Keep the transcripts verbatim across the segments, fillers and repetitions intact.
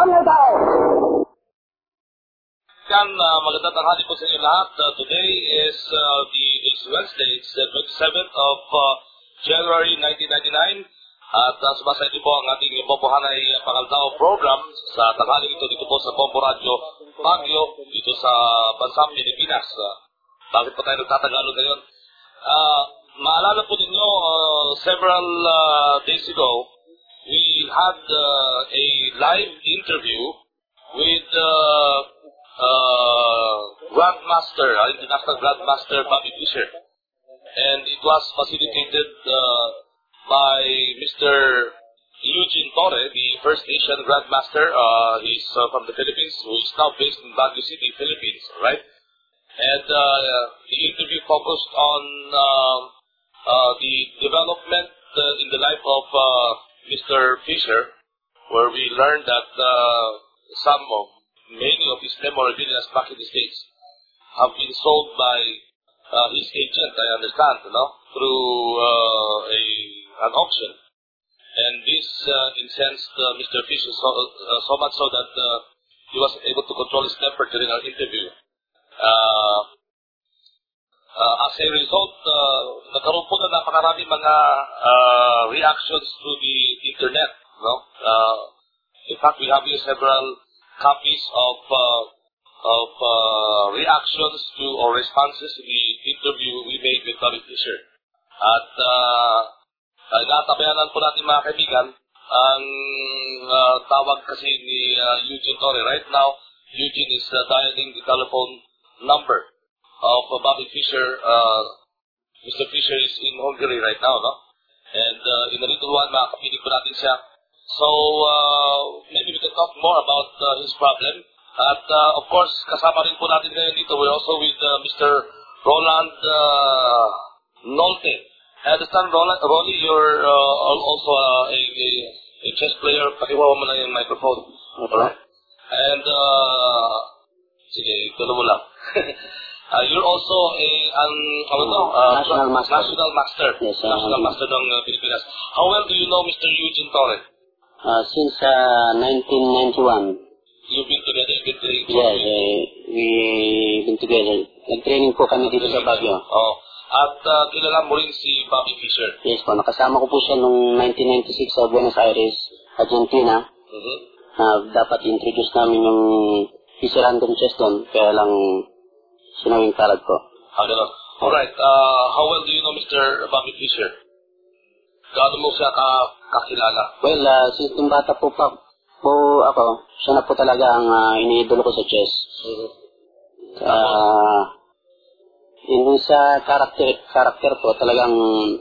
Barangay Tao. Yan, uh, magandang tanghali po sa inyo lahat. Uh, today is uh, the is Wednesday, it's the twenty-seventh of uh, January nineteen ninety-nine. At uh, sumasaya po ang ating Bombo Hanay Pangaldao program sa tanghali ito dito po sa Bombo Radio Baguio, dito sa bansang Pilipinas. Uh, bakit po tayo nagtatagalog ngayon? Uh, maalala po ninyo, uh, several uh, days ago, we had uh, a live interview with uh, uh, Grandmaster, uh, International Grandmaster Bobby Fischer. And it was facilitated uh, by Mister Eugene Torre, the first Asian Grandmaster. Uh, he's uh, from the Philippines, who is now based in Baguio City, Philippines, right? And uh, the interview focused on uh, uh, the development uh, in the life of uh, Mister Fischer, where we learned that uh, some of many of his memorabilia back in the States have been sold by uh, his agent, I understand, you know, through uh, a an auction. And this uh, incensed uh, Mister Fischer so, uh, so much so that uh, he was able to control his temper during our interview. Uh, uh, as a result, uh, nagkaroon po na napakarami mga uh, reactions through the internet. No? Uh, in fact, we have here several copies of uh, of uh, reactions to or responses to the interview we made with Bobby Fischer. At uh, uh, natabayanan po natin mga kaibigan ang uh, tawag kasi ni uh, Eugene Torre. Right now, Eugene is uh, dialing the telephone number of uh, Bobby Fischer. Uh, Mister Fischer is in Hungary right now, no? And uh, in a little while, makapinig po natin siya. So, uh, maybe we can talk more about uh, his problem. At, uh, of course, kasama rin po natin ngayon dito. We're also with uh, Mister Roland uh, Nolte. I understand, Roland, Ronnie, you're uh, also uh, a, a, a chess player. Pakiwawa mo lang yung microphone. Alright? And, uh, sige, tulo mo lang. uh, you're also a, an, ano to? Uh, National Master. National Master. Yes, uh, National Master ng uh, Pilipinas. How well do you know Mister Eugene Torre? Uh, since uh, nineteen ninety-one. You've been together, you've been training? Yes, uh, we've been together. Nag-training po kami dito sa Baguio. Oh. At uh, kilala mo rin si Bobby Fischer? Yes po, nakasama ko po siya noong nineteen ninety-six sa Buenos Aires, Argentina. Mm-hmm. Uh, dapat introduce namin yung Fischer Random Chess doon, kaya lang sinawing talad ko. Ah, gano'n. Alright, uh, how well do you know Mister Bobby Fischer? Gaano mo siya ka kakilala? Well, uh, since nung bata po pa po ako, siya na po talaga ang uh, iniidolo ko sa chess. Mm-hmm. Uh, yung sa character, character po talagang...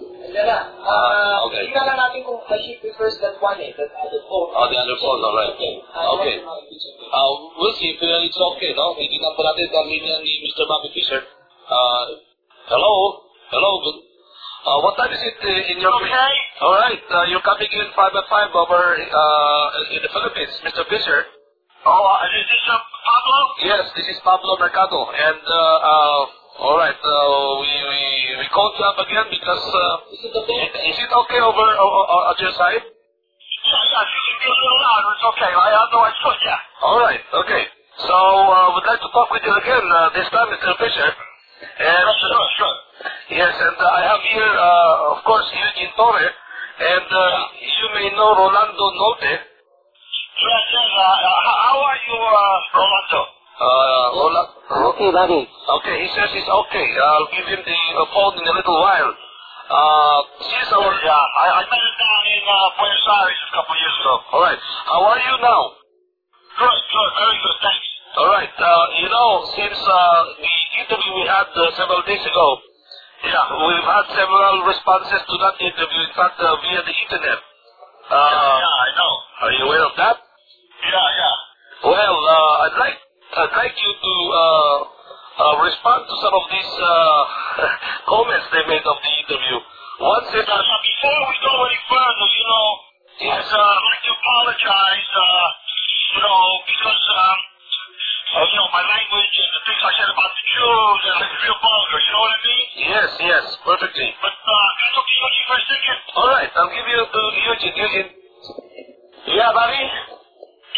Ah, okay. Tingnan lang natin kung she prefers that one eh, that other phone. Oh, the other phone, alright. Okay. Uh, we'll see if uh, it's okay, no? Itignan po natin ang linya ni Mister Bobby Fischer. Uh, hello? Hello, good. Uh, what time is it uh, in your... Okay. Alright, uh, you're coming in five at five over uh, in the Philippines, Mister Fischer. Oh, uh, is this uh, Pablo? Yes, this is Pablo Mercado. And, uh, uh, alright, uh, we, we, we called you up again because, uh, Is it okay? is it okay over uh, at your side? Yeah, yeah, you can be a little louder, it's okay. I have no idea, yeah. Alright, okay. So, uh, we'd like to talk with you again, uh, this time, Mister Fischer. And, Sure, sure. yes, and uh, I have here, uh, of course, Eugene Torre, and uh, you may know Rolando Nolte. Yes, yes, uh, how, how are you, uh, Rolando? Uh, Rola, Okay, Bobby. okay, he says he's okay. I'll give him the uh, phone in a little while. Uh, she's our... Yeah, I, I met him down in uh, Buenos Aires a couple of years ago. Alright, how are you now? Good, good, very good, thanks. Alright, uh, you know, since uh, the interview we had uh, several days ago, yeah, we've had several responses to that interview, in fact, uh, via the internet. Uh, yeah, yeah, I know. Are you aware of that? Yeah, yeah. Well, uh, I'd like I'd like you to uh, uh, respond to some of these uh, comments they made of the interview. One said Now, that, now, before we go any further, you know, yes, I'd uh, like to apologize, uh, you know, because, um, uh, you know, my language and the things I said about the Jews, and it's real vulgar, you know what I mean? yes, yes, perfectly. But, uh, that's okay, okay for a second. All right, I'll give you to Eugene. Eugene. Yeah, Bobby? Yeah,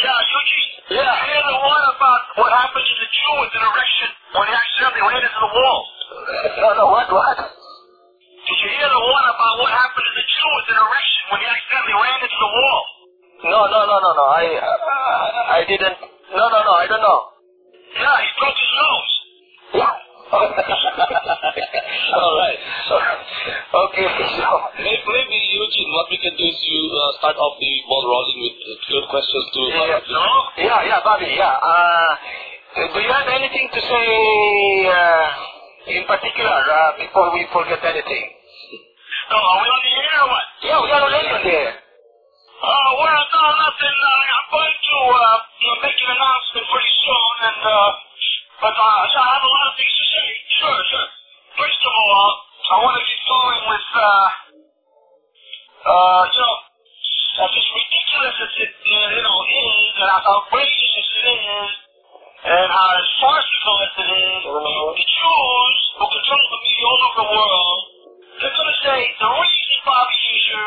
Yeah, Eugene. Yeah. Did you hear the one about what happened to the Jew with an erection when he accidentally ran into the wall? No, no, what, what? Did you hear the one about what happened to the Jew with an erection when he accidentally ran into the wall? No, no, no, no, no. I, uh, I didn't. No, no, no. I don't know. Yeah, he broke his nose. Yeah. All right. Okay. So Maybe, maybe Eugene, what we can do is you uh, start off the ball rolling with uh, your questions to. yeah, No? yeah, yeah, Bobby. Yeah. Uh, do you have anything to say uh, in particular uh, before we forget anything? No, are we on the air or what? Yeah, we are already on there. Oh, well, no, nothing. Uh, I'm going to uh, you know, make an announcement pretty soon, and uh, but uh, so I have a lot of things to say. Sure, sure. First of all, I want to get going with, uh, uh, you know, as as ridiculous as it, uh, you know, is, and as outrageous as it is, and as farcical as it is, the Jews who control the media all over the world, they're going to say the reason Bobby Fischer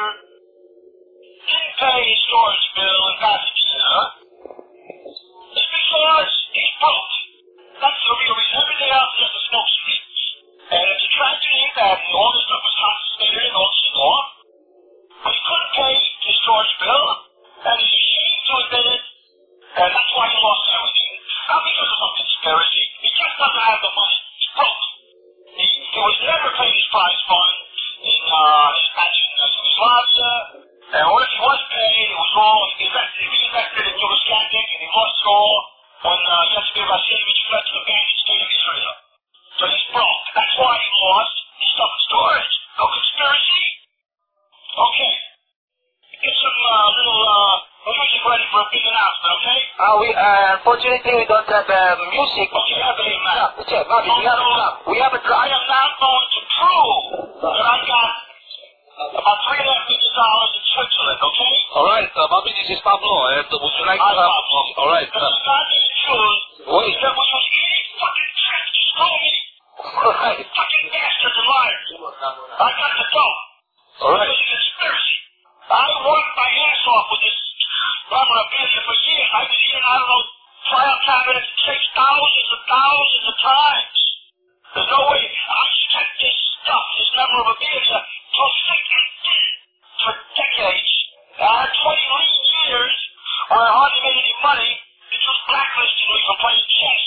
didn't pay his storage bill in Pasadena is because he's broke. That's the real reason. Everything else is just a smoke screen. And it's a tragedy that all this stuff was confiscated and all this is gone. But he couldn't pay his storage bill, and he's ashamed to admit it, and that's why he lost everything. Not because of some conspiracy. He just doesn't have the money. He's broke. He, he was never paid his prize fund in uh, his mansion in Yugoslavia. And what if he was paid, it was all, he invested, he reinvested in Yugoslavia, and he lost it all when uh, Yevgeny Vasilevich fled to the bandit state of Israel. So he's broke. That's why he lost his stuff in storage. No conspiracy. Okay. Get some uh, little uh, music ready for a big announcement, okay? Uh, we, uh, unfortunately, we don't have uh, music. Okay, have it in, man. Yeah, check, Bobby, we have a drum. We have a drum. I am now going to prove that I got about three and a half million dollars in Switzerland, okay? All right, uh, Bobby, this is Pablo. And uh, would you like to I'm have? Pablo. All right. The Uh, Scottish Jews, Wait. that was supposed to be fucking church to screw me. All right. Fucking bastards and liars. I got to go. all right. It's a conspiracy. I worked my ass off with this memorabilia for years. I was here, I don't know, file cabinets and chased thousands and thousands of times. There's no way I spent this stuff, this memorabilia, to think it did for decades. I had twenty lean years where I hardly made any money. It was blacklisting me from playing chess.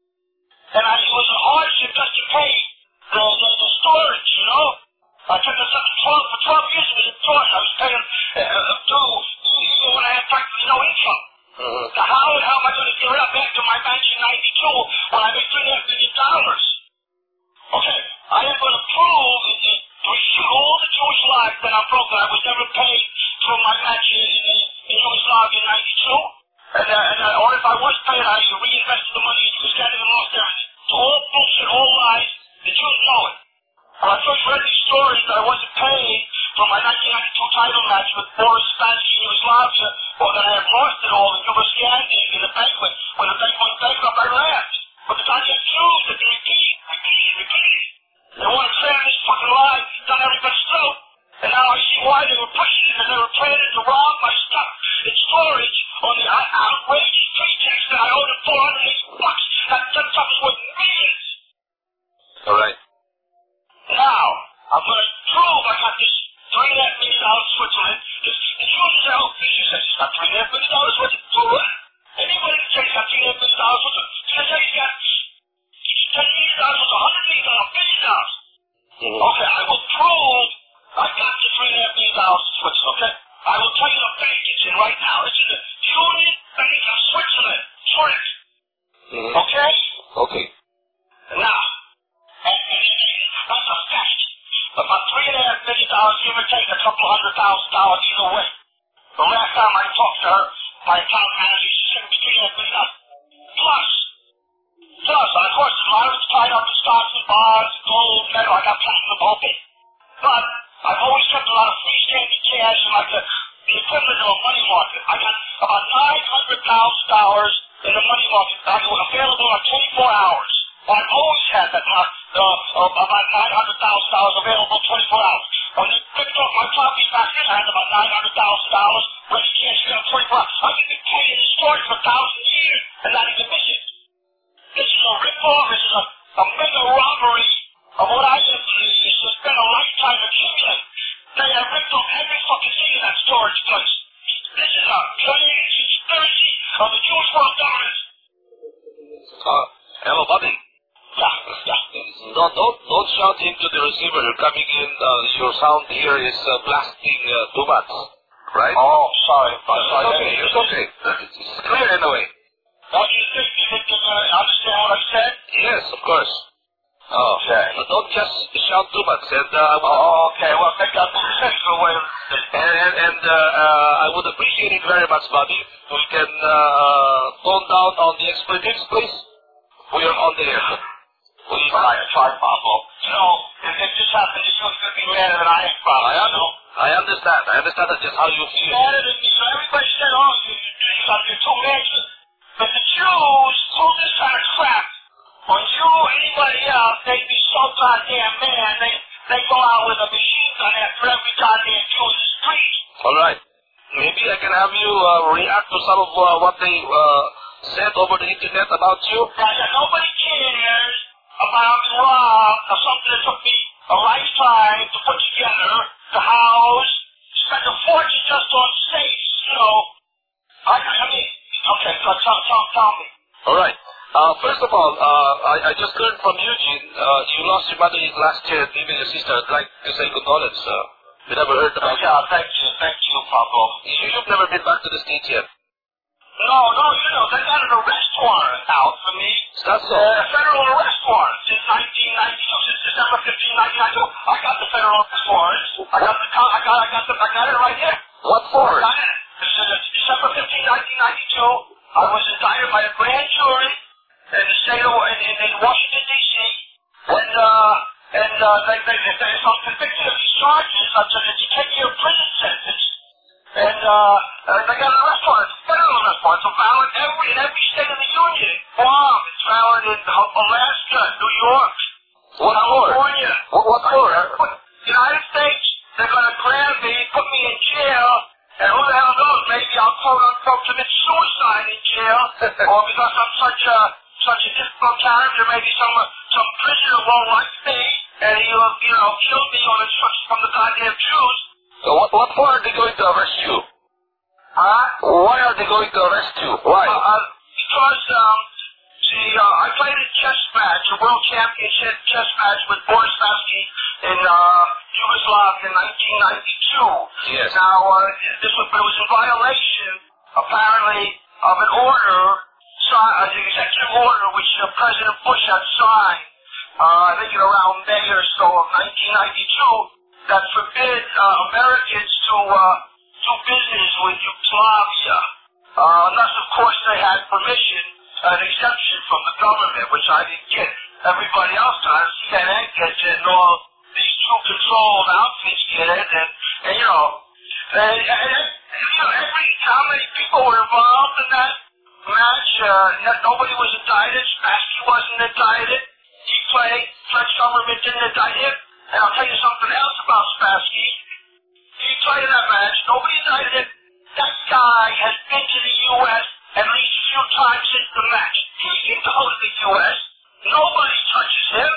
And I, it was a hardship just to pay the, the, the storage, you know? I took this up twelve, for twelve years it was a torch. I was paying uh, through even when I had practically no income. Mm-hmm. So how the hell am I going to get it up after my mansion ninety-two when I make three and a half million dollars? Okay, I am going to prove it, it, to refute all the Jewish lies that I'm broke, that I was never paid for my mansion in, in, in Yugoslavia in ninety-two. And, uh, and uh, or if I was paid, I reinvested the money in Yugoslavia and lost everything. It's all bullshit, all lies. The Jews know it. When I first read these stories that I wasn't paid for my nineteen ninety-two title match with Boris Spanish in Yugoslavia, or that I had lost it all in Yugoslavia in the banquet, when the bank went bankrupt, I laughed. But the goddamn Jews that they repeat, repeat, repeat. They want to clear this fucking lie down everybody's throat. And now I see why they were pushing it, because they were planning to rob my stuff in storage on the out- outrageous pretext that I owed them four hundred eighty bucks. That, that stuff is worth millions. All right. Now, I'm going to prove I got this three and a half million dollars in Switzerland. This, the Jews say, oh, Fisher says he's got three and a half million dollars worth of food. Anybody can say he's got three and a half million dollars worth of, can say he's got ten million dollars worth of one hundred million dollars, billion dollars. Mm-hmm. Okay, I will prove I got the three and a half million dollars in Switzerland, okay? I will tell you the bank it's in right now. It's in the Union Bank of Switzerland. Zurich. Mm-hmm. Okay? Okay. Now, and, and, and that's a fact. About three and a half million dollars, give or take a couple hundred thousand dollars either way. The last time I talked to her, my account manager, she said it was three and a half million dollars. Plus, plus, of course, a lot of it's tied up in stocks and bonds, gold, metal. I got platinum, the whole bit. But I've always kept a lot of freestanding cash in like the, the equivalent of a money market. I got about nine hundred thousand dollars in the money market available on twenty-four hours. I've always had that, uh, uh, about nine hundred thousand dollars available twenty-four hours. When they picked up my property back then I had about nine hundred thousand dollars. Rent can't share on twenty-four hours. I've been paying this storage for a thousand years and not even miss it. This is a rip-off. This is a, a mega robbery of what I live in. It's just been a lifetime accumulate. They have ripped off every fucking thing in that storage place. This is a planned conspiracy of the Jewish world government. Uh, hello, Bobby. Yeah, yeah. No, don't, don't shout into the receiver. You're coming in. Uh, your sound here is uh, blasting uh, too much, right? Oh, sorry. I'm It's sorry. okay. It's okay. It's clear anyway. Don't you think you think you're going to understand what I said? Yes, of course. Oh, Okay. but don't just shout too much. And uh, I would, Oh, okay. Well, maybe I'll put this the way. and, and, and uh, uh, I would appreciate it very much, Bobby. We can uh, tone down on the expletives, please. We are on the air. We Try, try, Pablo. You know, if, if this happened, you're going to be madder than I am, Pablo. I, You un- know? I understand. I understand that's just how you feel. Madder than me. So everybody said, oh, you, you, you're too major. But the Jews pull this kind of crap on you or anybody else. They be so goddamn mad. They, they go out with a machine gun after every goddamn Jew in the street. All right. Maybe I can have you uh, react to some of uh, what they uh, said over the internet about you. Now, yeah, nobody cares about the rob of something that took me a lifetime to put together, the house, spend a fortune just on safes, you know. I, I mean, okay, so tell, tell, tell me. All right. Uh, first of all, uh, I, I just heard from Eugene. Uh, you lost your mother last year, and even your sister. I'd like to say condolence. Uh, we never heard about Yeah, thank you, thank you, Pablo. you. You've never been back to the States yet. No, no, you know, they got an arrest warrant out for me. Is that so? Uh, a federal arrest warrant since nineteen ninety-two, since December fifteenth, nineteen ninety-two. I got the federal arrest warrant. I got the, I got, I got the, I got it right here. What for? I got it. This is December fifteenth, nineteen ninety-two. I was indicted by a grand jury in the state of, in, in, in Washington, D C And, uh, and, uh, they, they, they, they, if I'm convicted of these charges, I'm going to take a ten-year prison sentence. And, uh, and they got an arrest warrant, federal arrest warrant. It's valid every, in every state of the union. Guam, it's valid in Alaska, New York, What for? California. What, what for? United States, they're going to grab me, put me in jail, and who the hell knows, maybe I'll quote unquote commit suicide in jail, or because I'm such a, such a difficult character, maybe some, uh, some prisoner won't like me, and he'll, you know, kill me on instructions from the goddamn Jews. So what, what for are they going to arrest you? Huh? Why are they going to arrest you? Why? Uh, uh, because, um, see, uh, I played a chess match, a world championship chess match with Boris Spassky in, uh, Yugoslavia in nineteen ninety-two. Yes. Now, uh, this was, but it was in violation, apparently, of an order, si- uh, the executive order which uh, President Bush had signed, uh, I think in around May or so of nineteen ninety-two, that forbid, uh, Americans to, uh, do business with Yugoslavia. Uh, unless, of course, they had permission, an exemption from the government, which I didn't get. Everybody else got it. C N N gets it, and all these two-controlled outfits get it, and, and you know, and, and, and, you know, every, how many people were involved in that match? Uh, no, nobody was indicted. Spassky wasn't indicted. He played. French government didn't indict him. And I'll tell you something else about Spassky. He played in that match. Nobody indicted him. That guy has been to the U S at least a few times since the match. He can go to the U S Nobody touches him.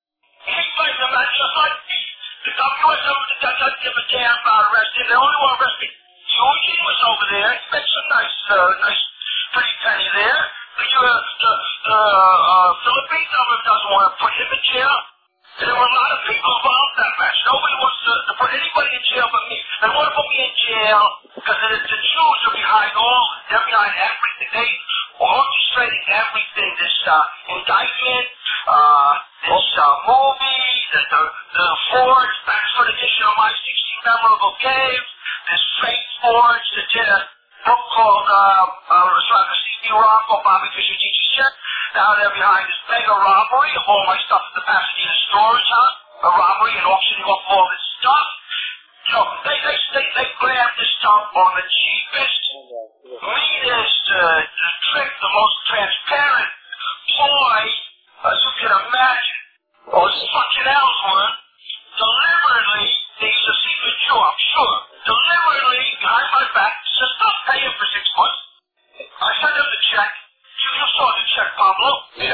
He played the match just like me. The W S O doesn't give a damn about arresting. They only want to arrest me. Eugene was over there. He made some nice, uh, nice, pretty penny there. The, uh, the, the uh, Philippines government doesn't want to put him in jail. There were a lot of people involved in that match. Nobody wants to, to put anybody in jail but me. They want to put me in jail because the, the Jews are behind all, they're behind everything. They orchestrating everything. This uh, indictment, uh, this uh, movie, the, the, the forged Oxford edition of My sixteen Memorable Games, this fake forged, the uh, book called uh, uh, Stevie Rocco, Bobby Fischer, G G Shek. Now they're behind this mega robbery of all my stuff at the Pasadena storage, huh? A robbery and auctioning off all this stuff. You know, they, they, they, they grabbed this stuff on the cheapest, meanest uh, trick, the most transparent ploy as you can imagine. Oh, this fucking Ellsworth deliberately, he's a secret Jew. I'm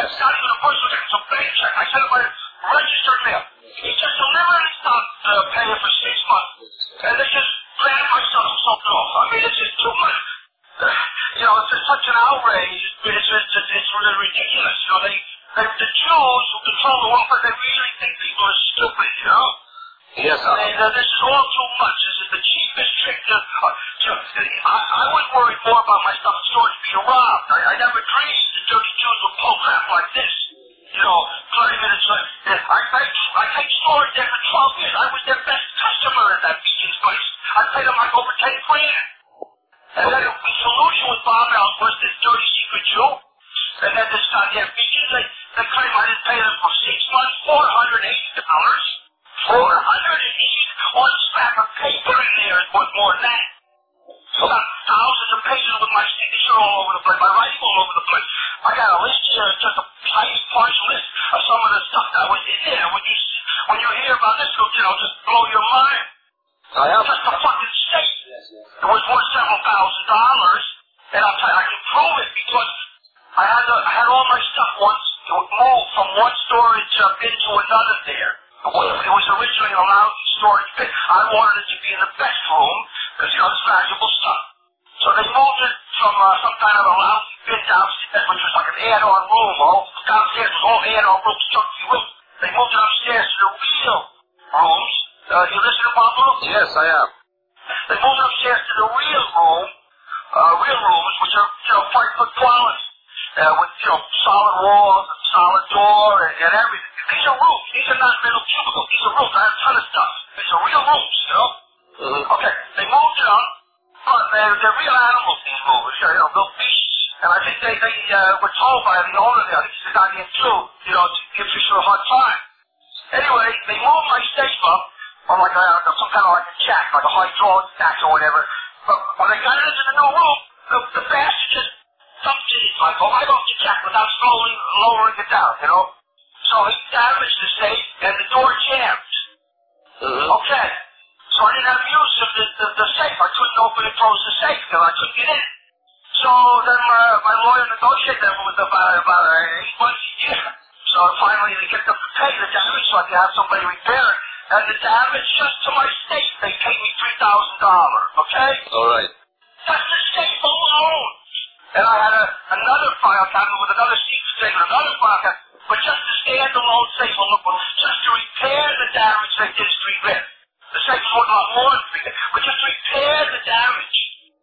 It's not even a personal check. It's a bank check. I sent it by registered mail. He just deliberately stopped uh, paying for six months. And they just ran my stuff something off. I mean, it's just too much. Uh, you know, it's just such an outrage. It's just, it's, it's really ridiculous. You know, they, they, the Jews who control the welfare, they really think people are stupid, you know? Yes, sir. And uh, this is all too much. This is the cheapest trick. To, uh, so, I, I was worried more about my stuff in storage being robbed. I, I never dreamed the dirty Jews would pull crap like this. You know, thirty minutes later. I paid, I paid storage there for twelve years. I was their best customer at that Beacon's place. I paid them like over ten grand. And then the solution with Bob Allen was this dirty secret Jew. And then this goddamn Beacons, they, they claim I didn't pay them for six months, four hundred eighty dollars. four hundred eighty on a scrap of paper in there is worth more than that. So I got thousands of pages with my signature all over the place, my writing all over the place. I got a list here, just a tiny partial list of some of the stuff that was in there. When you see, when you hear about this, you know, just blow your mind. I am. Just a fucking state. It was worth several thousand dollars, and I'll tell you, I can prove it because I had the, I had all my stuff once moved from one storage uh, bin to another there. It was, it was originally a lousy storage bin. I wanted it to be in the best room because, you know, it's valuable stuff. So they moved it from uh, some kind of a lousy bin downstairs, which was like an add-on room. All downstairs was all add-on rooms, chunky rooms. They moved it upstairs to the real rooms. Uh, you listen to Pablo? Yes, I am. They moved it upstairs to the real room, uh, real rooms, which are, you know, quite good quality. Uh, with, you know, solid walls and solid door and, and everything. These are rooms. These are not little cubicles. These are rooms. I have a ton of stuff. These are real rooms, you know? Mm-hmm. Okay, they moved it up, but they're, they're real animals, these movers, you know, real beasts. And I think they, they uh, were told by the owner there, I think he's a guy named Drew, you know, to give Fisher a hard time. Anyway, they moved my safe up, or like a, some kind of like a jack, like a hydraulic jack or whatever. But when they got it into the new room, the, the bastard just dumped it, like, oh, I off the jack without slowly lowering it down, you know? So he damaged the safe, and the door jammed. Mm-hmm. Okay. So I didn't have use of the, the, the safe. I couldn't open and close the safe because I couldn't get in. So then my, my lawyer negotiated that with about, about uh, eight months a year. So finally they get them to pay the damage so I can have somebody repair it. And the damage just to my safe, they paid me three thousand dollars, okay? All right. That's the safe alone. And I had a, another file cabinet with another secret safe and another file cabinet. But just to stand alone safe alone, just to repair the damage they did to repair. The safe was worth a lot more than three grand, but just to repair the damage.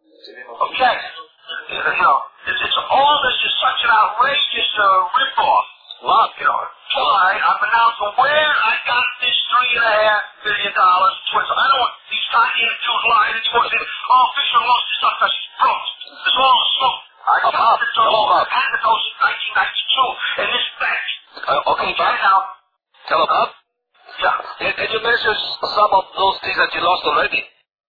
Okay. You know, it's, it's all this is such an outrageous uh, rip-off. Well, you know, why I'm announcing where I got this three and a half billion dollars. Twins. I don't want these tiny Jews lying anymore. Oh, Fisher lost his stuff because he's broke. It's all a smoke. I got it all. I had those in nineteen ninety-two in this bank. Uh, okay, Bob. Now, Tell him, Bob. yeah. Did, did you mention some of those things that you lost already?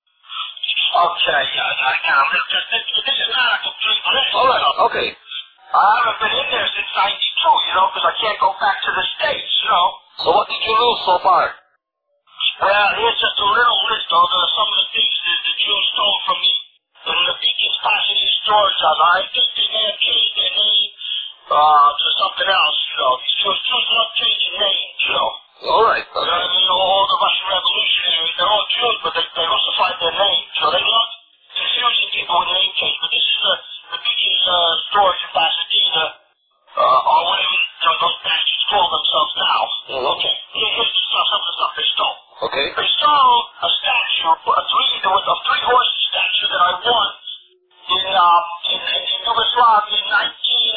Okay, yeah, yeah, I got them. This, this, this is not a complete list. All right, okay. I haven't been in there since ninety-two, you know, because I can't go back to the States, you know. So what did you lose so far? Well, here's just a little list of uh, some of the things that the Jews stole from me in the Beacon's passenger storage house. I think they may have changed their name uh, to something else, you know. These Jews, Jews love changing names, you know. All right. You know, I mean, all the Russian revolutionaries, they're all Jews, but they, they Russified their names. You know, they love confusing people with name change. But this is the, the Beacon's uh, storage in Pasadena, uh, or whatever you know, those bastards call themselves now. Mm-hmm. Okay, here, here's the stuff, some of the stuff they stole. Okay. They stole a statue, a three, there was a three-horse statue that I won in, uh, in, in, in Yugoslavia in nineteen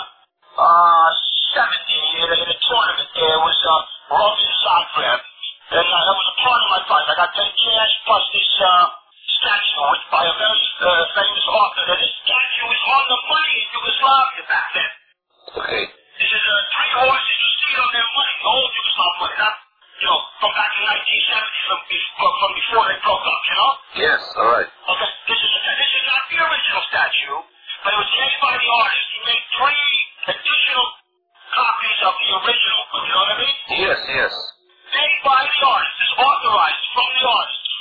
seventy in a, in a tournament there. It was, uh, Roman Zagreb. And, uh, that was a part of my prize. I got ten cash plus this, uh, statue, which by a very, uh, famous author. And this statue is on the money in Yugoslavia back then. Okay. This is, uh, three horses. You see it on their money, the old Yugoslav money, not, you know, from back in nineteen seventy, from before, from before they broke up, you know? Yes, all right. Okay, this is, this is not the original statue, but it was made by the artist. He made three additional copies of the original, you know what I mean? Yes, yes. Made by the artist, is authorized from the artist,